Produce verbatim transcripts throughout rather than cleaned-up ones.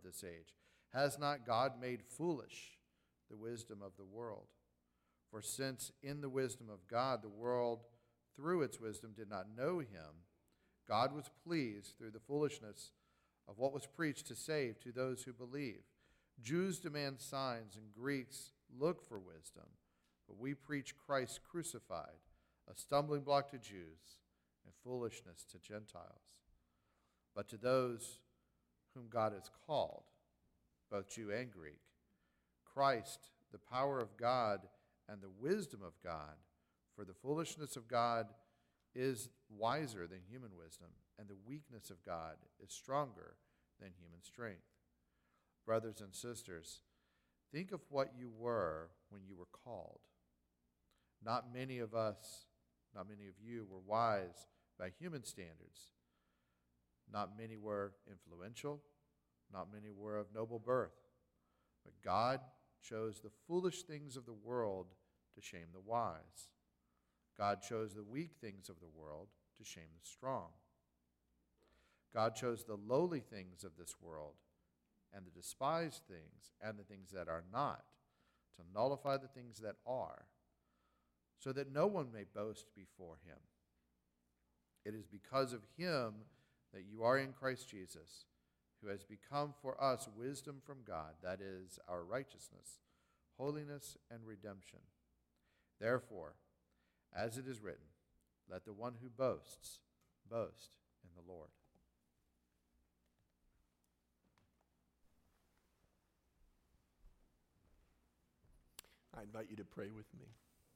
this age? Has not God made foolish the wisdom of the world? For since in the wisdom of God the world through its wisdom did not know him, God was pleased through the foolishness of what was preached to save to those who believe. Jews demand signs and Greeks look for wisdom, but we preach Christ crucified, a stumbling block to Jews and foolishness to Gentiles. But to those whom God has called, both Jew and Greek, Christ, the power of God and the wisdom of God, for the foolishness of God is wiser than human wisdom, and the weakness of God is stronger than human strength. Brothers and sisters, think of what you were when you were called. Not many of us, not many of you were wise by human standards. Not many were influential. Not many were of noble birth. But God chose the foolish things of the world to shame the wise. God chose the weak things of the world to shame the strong. God chose the lowly things of this world and the despised things and the things that are not to nullify the things that are, so that no one may boast before him. It is because of him that you are in Christ Jesus, who has become for us wisdom from God, that is, our righteousness, holiness, and redemption. Therefore, as it is written, let the one who boasts boast in the Lord. I invite you to pray with me.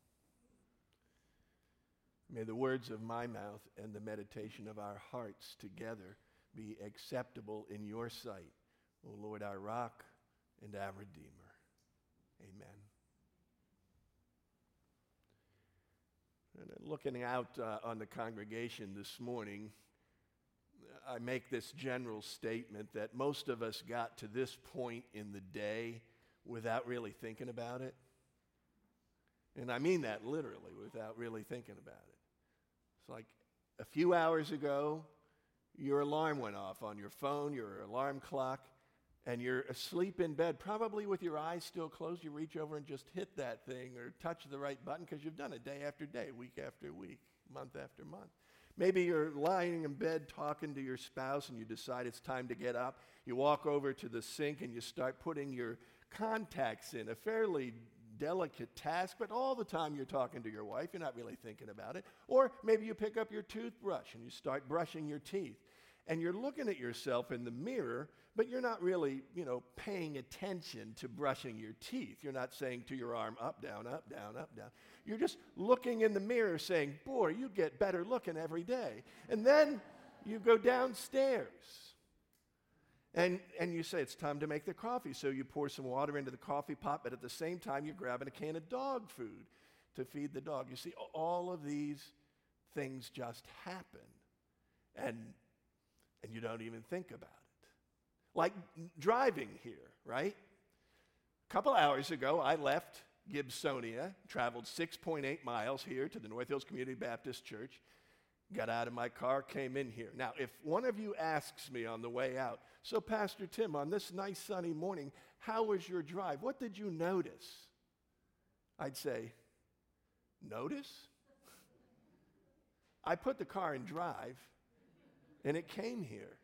May the words of my mouth and the meditation of our hearts together be acceptable in your sight, O Lord, our rock and our Redeemer. Amen. And looking out uh, on the congregation this morning, I make this general statement that most of us got to this point in the day without really thinking about it. And I mean that literally, without really thinking about it. It's like a few hours ago, your alarm went off on your phone, your alarm clock, and you're asleep in bed, probably with your eyes still closed. You reach over and just hit that thing or touch the right button because you've done it day after day, week after week, month after month. Maybe you're lying in bed talking to your spouse and you decide it's time to get up. You walk over to the sink and you start putting your contacts in, a fairly delicate task, but all the time you're talking to your wife, you're not really thinking about it. Or maybe you pick up your toothbrush and you start brushing your teeth. And you're looking at yourself in the mirror, but you're not really, you know, paying attention to brushing your teeth. You're not saying to your arm, up, down, up, down, up, down. You're just looking in the mirror saying, boy, you get better looking every day. And then you go downstairs. And, and you say, it's time to make the coffee. So you pour some water into the coffee pot, but at the same time, you're grabbing a can of dog food to feed the dog. You see, all of these things just happen. And, and you don't even think about it. Like driving here, right? A couple hours ago, I left Gibsonia, traveled six point eight miles here to the North Hills Community Baptist Church, got out of my car, came in here. Now, if one of you asks me on the way out, so Pastor Tim, on this nice sunny morning, how was your drive? What did you notice? I'd say, notice? I put the car in drive, and it came here.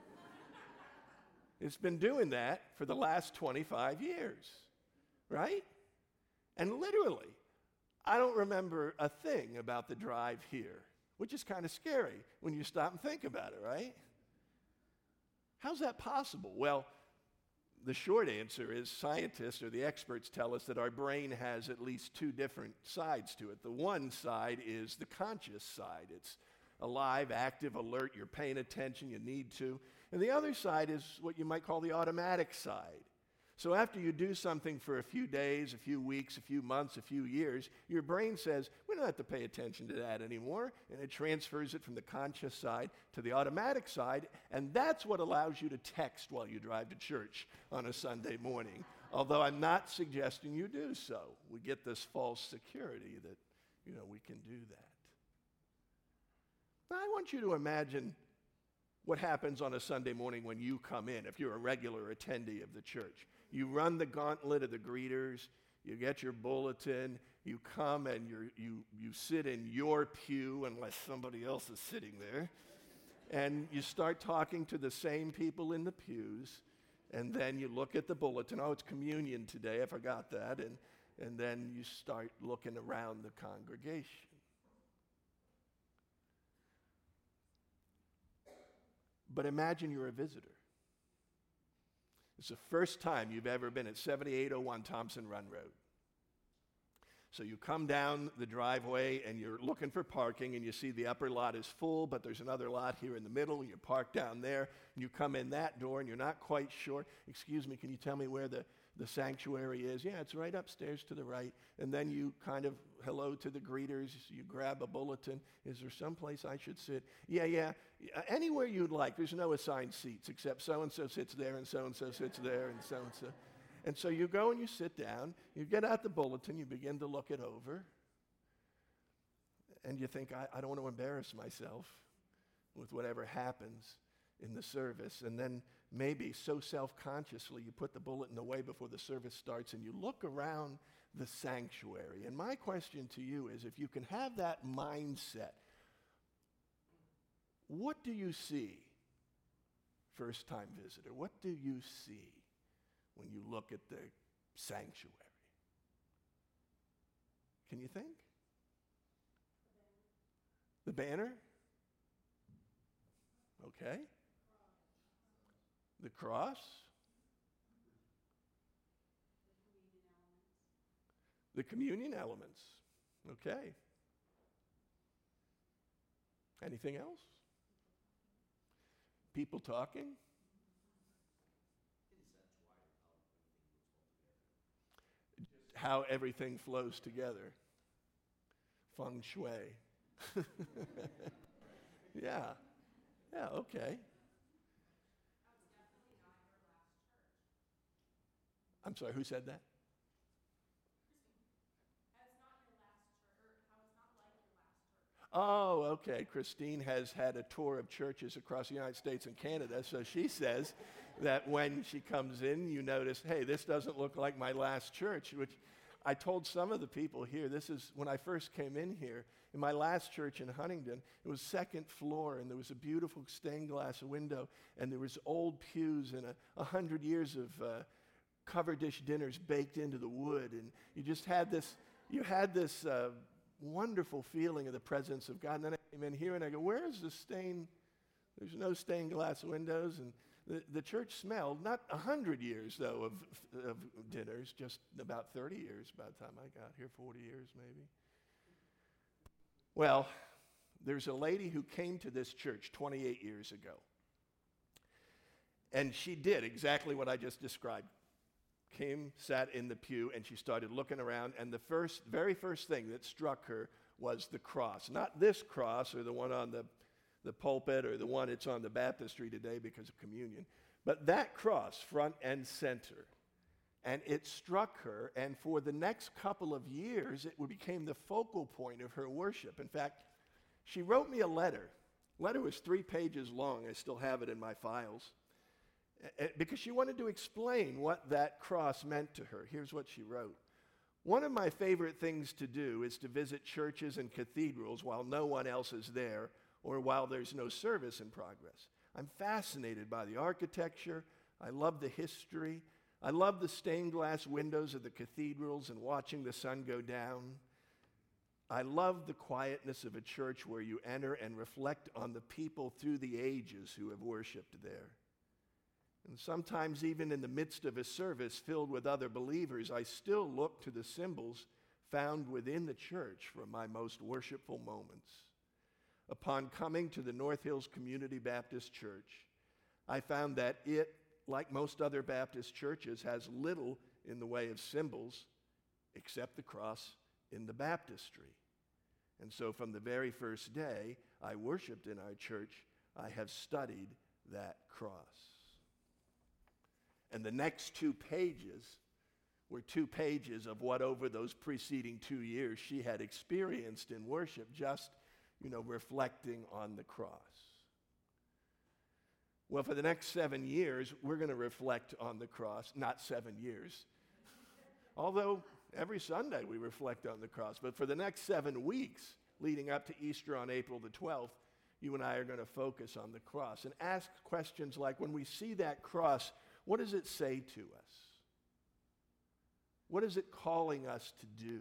It's been doing that for the last twenty-five years, right? And literally, I don't remember a thing about the drive here, which is kind of scary when you stop and think about it, right? How's that possible? Well, the short answer is scientists or the experts tell us that our brain has at least two different sides to it. The one side is the conscious side. It's alive, active, alert, you're paying attention, you need to. And the other side is what you might call the automatic side. So after you do something for a few days, a few weeks, a few months, a few years, your brain says, we don't have to pay attention to that anymore, and it transfers it from the conscious side to the automatic side, and that's what allows you to text while you drive to church on a Sunday morning, although I'm not suggesting you do so. We get this false security that, you know, we can do that. Now, I want you to imagine what happens on a Sunday morning when you come in, if you're a regular attendee of the church. You run the gauntlet of the greeters, you get your bulletin, you come and you're, you you sit in your pew unless somebody else is sitting there, and you start talking to the same people in the pews, and then you look at the bulletin. Oh, it's communion today, I forgot that, and, and then you start looking around the congregation. But imagine you're a visitor. It's the first time you've ever been at seventy-eight oh one Thompson Run Road. So you come down the driveway and you're looking for parking, and you see the upper lot is full, but there's another lot here in the middle. You park down there, and you come in that door, and you're not quite sure. Excuse me, can you tell me where the, the sanctuary is? Yeah, it's right upstairs to the right. And then you kind of hello to the greeters. You grab a bulletin. Is there someplace I should sit? Yeah, yeah, anywhere you'd like. There's no assigned seats except so-and-so sits there and so-and-so sits there and so-and-so. And so you go and you sit down, you get out the bulletin, you begin to look it over, and you think, I, I don't want to embarrass myself with whatever happens in the service. And then maybe so self-consciously you put the bulletin away before the service starts, and you look around the sanctuary. And my question to you is, if you can have that mindset, what do you see, first-time visitor? What do you see when you look at the sanctuary? Can you think? The banner? Okay. The cross? The communion elements. Okay. Anything else? People talking? How everything flows together. Feng shui. Yeah. Yeah, okay. I'm sorry, who said that? Oh, okay. Christine has had a tour of churches across the United States and Canada, so she says that when she comes in, you notice, hey, this doesn't look like my last church, which I told some of the people here, this is when I first came in here, in my last church in Huntingdon, it was second floor, and there was a beautiful stained glass window, and there was old pews and a, a hundred years of uh, cover dish dinners baked into the wood, and you just had this, you had this uh, wonderful feeling of the presence of God. And then I came in here and I go, where's the stained, there's no stained glass windows. And the, the church smelled, not a hundred years though of, of dinners, just about thirty years by the time I got here, forty years maybe. Well, there's a lady who came to this church twenty-eight years ago. And she did exactly what I just described. Came, sat in the pew, and she started looking around, and the first, very first thing that struck her was the cross. Not this cross or the one on the, the pulpit or the one that's on the baptistry today because of communion, but that cross, front and center. And it struck her, and for the next couple of years, it became the focal point of her worship. In fact, she wrote me a letter. The letter was three pages long. I still have it in my files. Because she wanted to explain what that cross meant to her. Here's what she wrote. One of my favorite things to do is to visit churches and cathedrals while no one else is there or while there's no service in progress. I'm fascinated by the architecture. I love the history. I love the stained glass windows of the cathedrals and watching the sun go down. I love the quietness of a church where you enter and reflect on the people through the ages who have worshiped there. And sometimes even in the midst of a service filled with other believers, I still look to the symbols found within the church for my most worshipful moments. Upon coming to the North Hills Community Baptist Church, I found that it, like most other Baptist churches, has little in the way of symbols except the cross in the baptistry. And so from the very first day I worshiped in our church, I have studied that cross. And the next two pages were two pages of what over those preceding two years she had experienced in worship, just, you know, reflecting on the cross. Well, for the next seven years, we're going to reflect on the cross, not seven years. Although every Sunday we reflect on the cross. But for the next seven weeks, leading up to Easter on April the twelfth, you and I are going to focus on the cross and ask questions like, when we see that cross, what does it say to us? What is it calling us to do?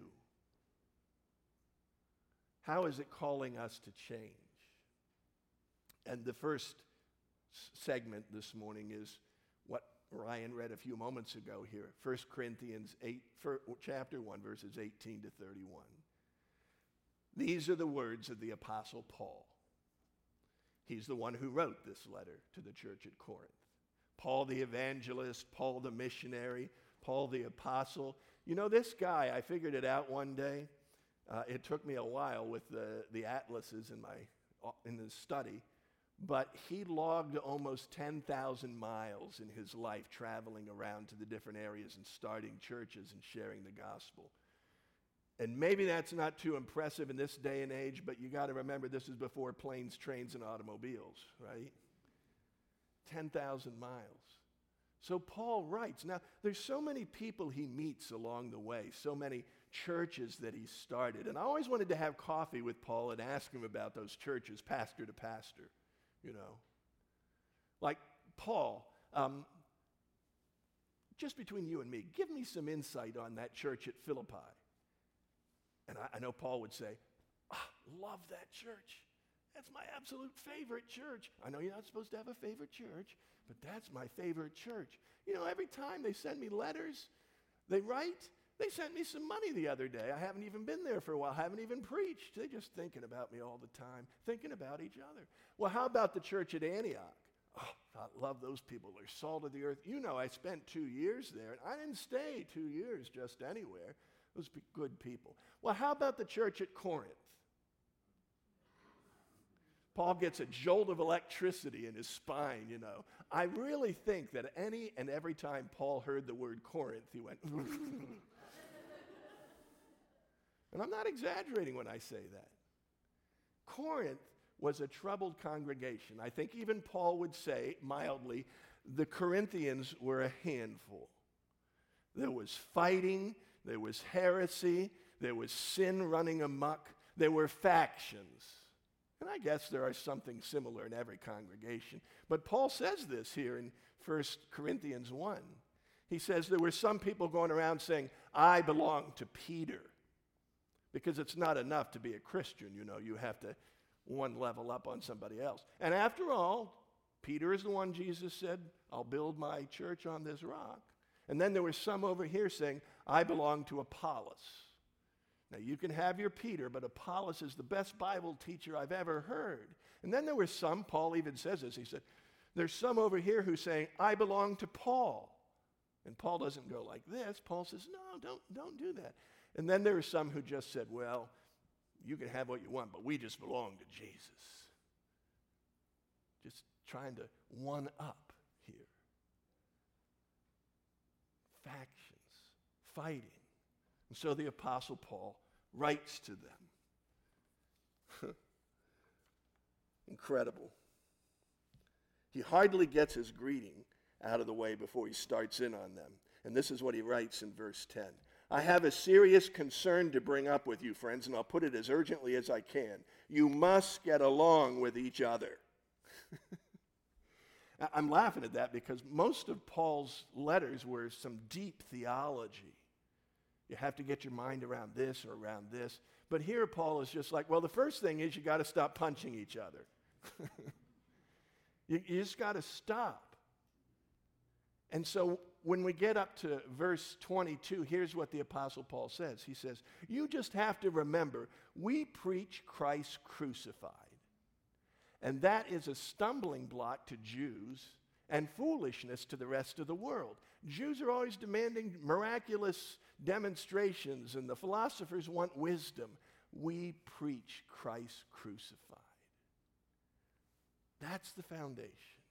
How is it calling us to change? And the first s- segment this morning is what Ryan read a few moments ago here, First Corinthians eight, fir- chapter one, verses eighteen to thirty-one. These are the words of the Apostle Paul. He's the one who wrote this letter to the church at Corinth. Paul the evangelist, Paul the missionary, Paul the apostle. You know, this guy, I figured it out one day. Uh, it took me a while with the, the atlases in my in the study, but he logged almost ten thousand miles in his life traveling around to the different areas and starting churches and sharing the gospel. And maybe that's not too impressive in this day and age, but you got to remember this is before planes, trains, and automobiles, right? ten thousand miles. So Paul writes. Now, there's so many people he meets along the way, so many churches that he started. And I always wanted to have coffee with Paul and ask him about those churches, pastor to pastor, you know. Like, Paul, um, just between you and me, give me some insight on that church at Philippi. And I, I know Paul would say, ah, love that church. That's my absolute favorite church. I know you're not supposed to have a favorite church, but that's my favorite church. You know, every time they send me letters, they write, they sent me some money the other day. I haven't even been there for a while, haven't even preached. They're just thinking about me all the time, thinking about each other. Well, how about the church at Antioch? Oh, I love those people. They're salt of the earth. You know, I spent two years there, and I didn't stay two years just anywhere. Those be good people. Well, how about the church at Corinth? Paul gets a jolt of electricity in his spine, you know. I really think that any and every time Paul heard the word Corinth, he went, and I'm not exaggerating when I say that. Corinth was a troubled congregation. I think even Paul would say, mildly, the Corinthians were a handful. There was fighting, there was heresy, there was sin running amok, there were factions. And I guess there are something similar in every congregation. But Paul says this here in First Corinthians one. He says there were some people going around saying, I belong to Peter. Because it's not enough to be a Christian, you know. You have to one level up on somebody else. And after all, Peter is the one Jesus said, I'll build my church on this rock. And then there were some over here saying, I belong to Apollos. Now, you can have your Peter, but Apollos is the best Bible teacher I've ever heard. And then there were some, Paul even says this, he said, there's some over here who's saying, I belong to Paul. And Paul doesn't go like this. Paul says, no, don't, don't do that. And then there are some who just said, well, you can have what you want, but we just belong to Jesus. Just trying to one up here. Factions, fighting. And so the Apostle Paul writes to them. Incredible. He hardly gets his greeting out of the way before he starts in on them. And this is what he writes in verse ten. I have a serious concern to bring up with you, friends, and I'll put it as urgently as I can. You must get along with each other. I'm laughing at that because most of Paul's letters were some deep theology. You have to get your mind around this or around this. But here Paul is just like, well, the first thing is you got to stop punching each other. you, you just got to stop. And so when we get up to verse twenty-two, here's what the Apostle Paul says. He says, you just have to remember, we preach Christ crucified. And that is a stumbling block to Jews and foolishness to the rest of the world. Jews are always demanding miraculous demonstrations, and the philosophers want wisdom. We preach Christ crucified. That's the foundation.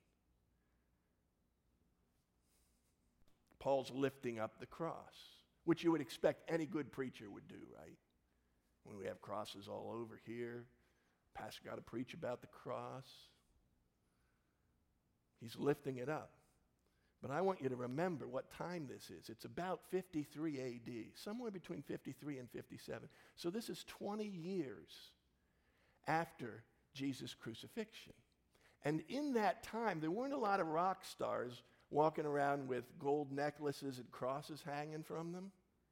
Paul's lifting up the cross, which you would expect any good preacher would do, right? When we have crosses all over here, pastor got to preach about the cross. He's lifting it up. But I want you to remember what time this is. It's about fifty-three A D, somewhere between fifty-three and fifty-seven. So this is twenty years after Jesus' crucifixion. And in that time, there weren't a lot of rock stars walking around with gold necklaces and crosses hanging from them.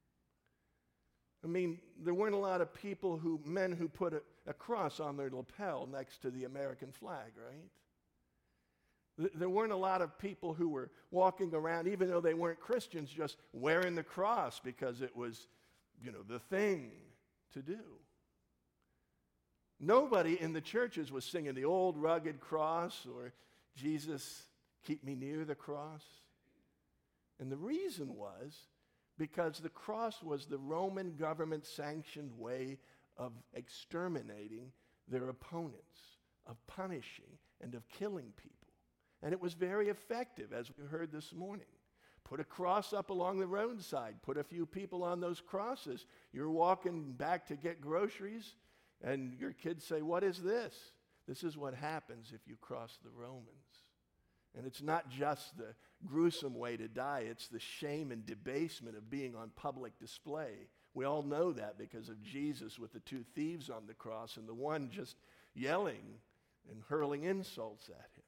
I mean, there weren't a lot of people who, men who put a, a cross on their lapel next to the American flag, right? There weren't a lot of people who were walking around, even though they weren't Christians, just wearing the cross because it was, you know, the thing to do. Nobody in the churches was singing the old rugged cross or Jesus, keep me near the cross. And the reason was because the cross was the Roman government-sanctioned way of exterminating their opponents, of punishing and of killing people. And it was very effective, as we heard this morning. Put a cross up along the roadside. Put a few people on those crosses. You're walking back to get groceries, and your kids say, what is this? This is what happens if you cross the Romans. And it's not just the gruesome way to die. It's the shame and debasement of being on public display. We all know that because of Jesus with the two thieves on the cross and the one just yelling and hurling insults at him.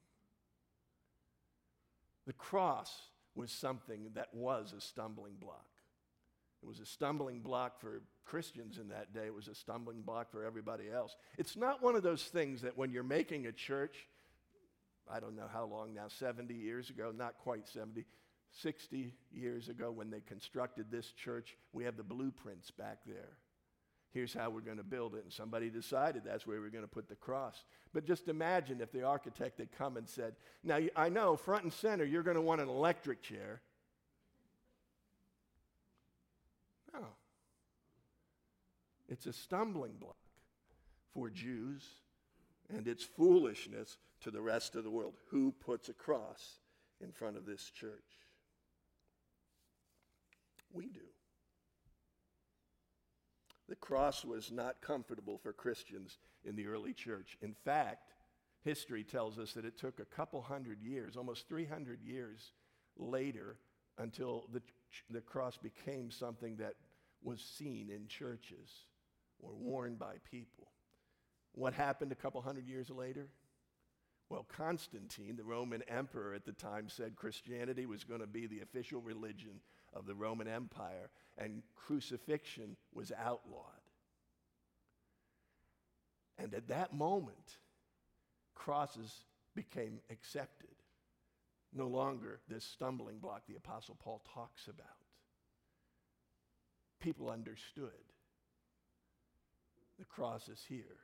The cross was something that was a stumbling block. It was a stumbling block for Christians in that day. It was a stumbling block for everybody else. It's not one of those things that when you're making a church, I don't know how long now, seventy years ago, not quite seventy, sixty years ago when they constructed this church, we have the blueprints back there. Here's how we're going to build it. And somebody decided that's where we're going to put the cross. But just imagine if the architect had come and said, now I know front and center you're going to want an electric chair. No. It's a stumbling block for Jews, and it's foolishness to the rest of the world. Who puts a cross in front of this church? We do. The cross was not comfortable for Christians in the early church. In fact, history tells us that it took a couple hundred years, almost three hundred years later, until the, the cross became something that was seen in churches or worn by people. What happened a couple hundred years later? Well, Constantine, the Roman emperor at the time, said Christianity was going to be the official religion of the Roman Empire, and crucifixion was outlawed. And at that moment, crosses became accepted. No longer this stumbling block the Apostle Paul talks about. People understood. The cross is here.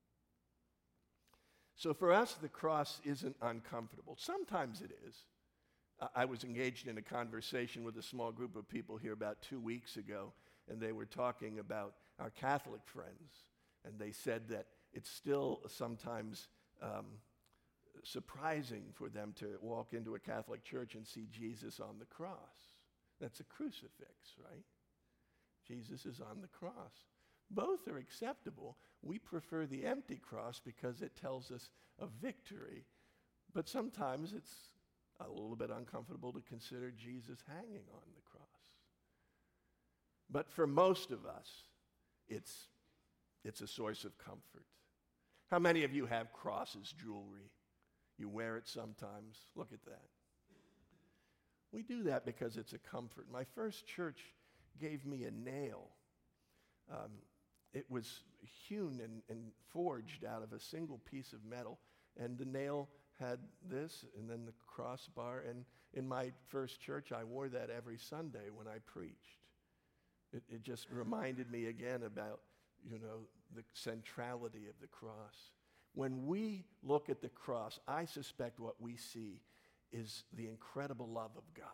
So for us, the cross isn't uncomfortable. Sometimes it is. I was engaged in a conversation with a small group of people here about two weeks ago, and they were talking about our Catholic friends. And they said that it's still sometimes um, surprising for them to walk into a Catholic church and see Jesus on the cross. That's a crucifix, right? Jesus is on the cross. Both are acceptable. We prefer the empty cross because it tells us of victory. But sometimes it's a little bit uncomfortable to consider Jesus hanging on the cross. But for most of us, it's, it's a source of comfort. How many of you have crosses jewelry? You wear it sometimes. Look at that. We do that because it's a comfort. My first church gave me a nail. Um, it was hewn and, and forged out of a single piece of metal, and the nail had this and then the crossbar, and in my first church I wore that every Sunday when I preached. It, it just reminded me again about, you know, the centrality of the cross. When we look at the cross, I suspect what we see is the incredible love of God.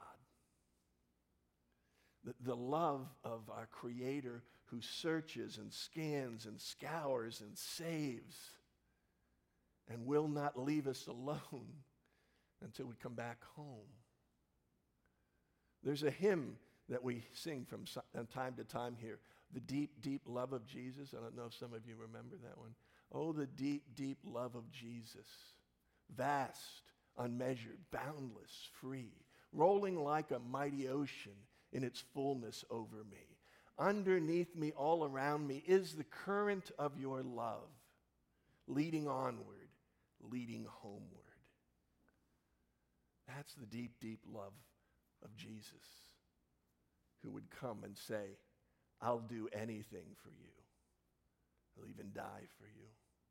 The, the love of our Creator who searches and scans and scours and saves and will not leave us alone until we come back home. There's a hymn that we sing from time to time here, the deep, deep love of Jesus. I don't know if some of you remember that one. Oh, the deep, deep love of Jesus, vast, unmeasured, boundless, free, rolling like a mighty ocean in its fullness over me. Underneath me, all around me, is the current of your love, leading onward, leading homeward. That's the deep, deep love of Jesus, who would come and say, I'll do anything for you. I'll even die for you.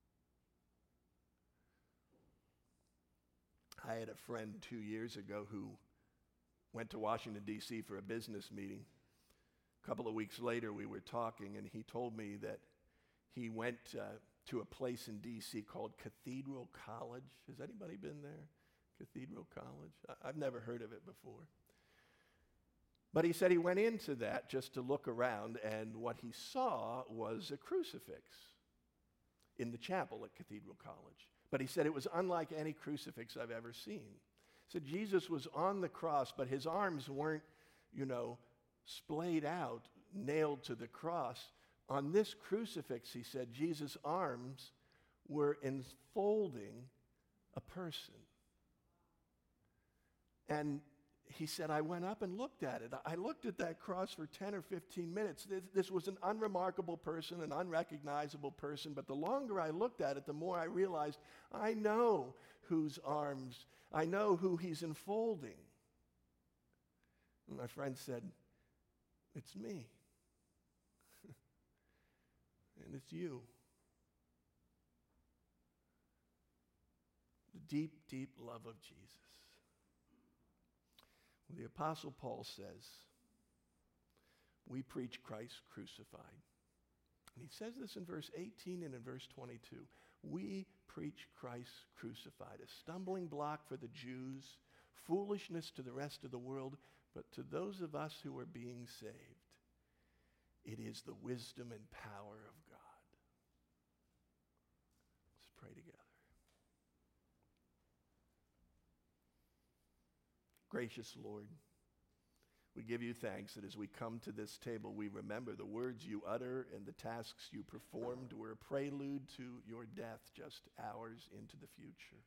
I had a friend two years ago who went to Washington, D C for a business meeting. A couple of weeks later, we were talking, and he told me that he went uh, to a place in D C called Cathedral College. Has anybody been there? Cathedral College? I- I've never heard of it before. But he said he went into that just to look around, and what he saw was a crucifix in the chapel at Cathedral College. But he said it was unlike any crucifix I've ever seen. He said Jesus was on the cross, but his arms weren't, you know, splayed out, nailed to the cross. On this crucifix, he said, Jesus' arms were enfolding a person. And he said, I went up and looked at it. I looked at that cross for ten or fifteen minutes. This, this was an unremarkable person, an unrecognizable person, but the longer I looked at it, the more I realized I know whose arms, I know who he's enfolding. And my friend said, it's me. And it's you. The deep, deep love of Jesus. The Apostle Paul says, we preach Christ crucified. And he says this in verse eighteen and in verse twenty-two. We preach Christ crucified, a stumbling block for the Jews, foolishness to the rest of the world, but to those of us who are being saved, it is the wisdom and power of God. Let's pray together. Gracious Lord, we give you thanks that as we come to this table, we remember the words you utter and the tasks you performed were a prelude to your death just hours into the future.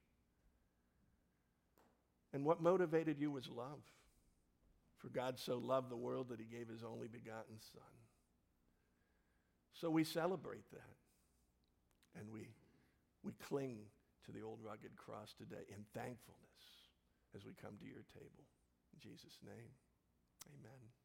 And what motivated you was love. For God so loved the world that he gave his only begotten Son. So we celebrate that. And we, we cling to the old rugged cross today in thankfulness as we come to your table. In Jesus' name, amen.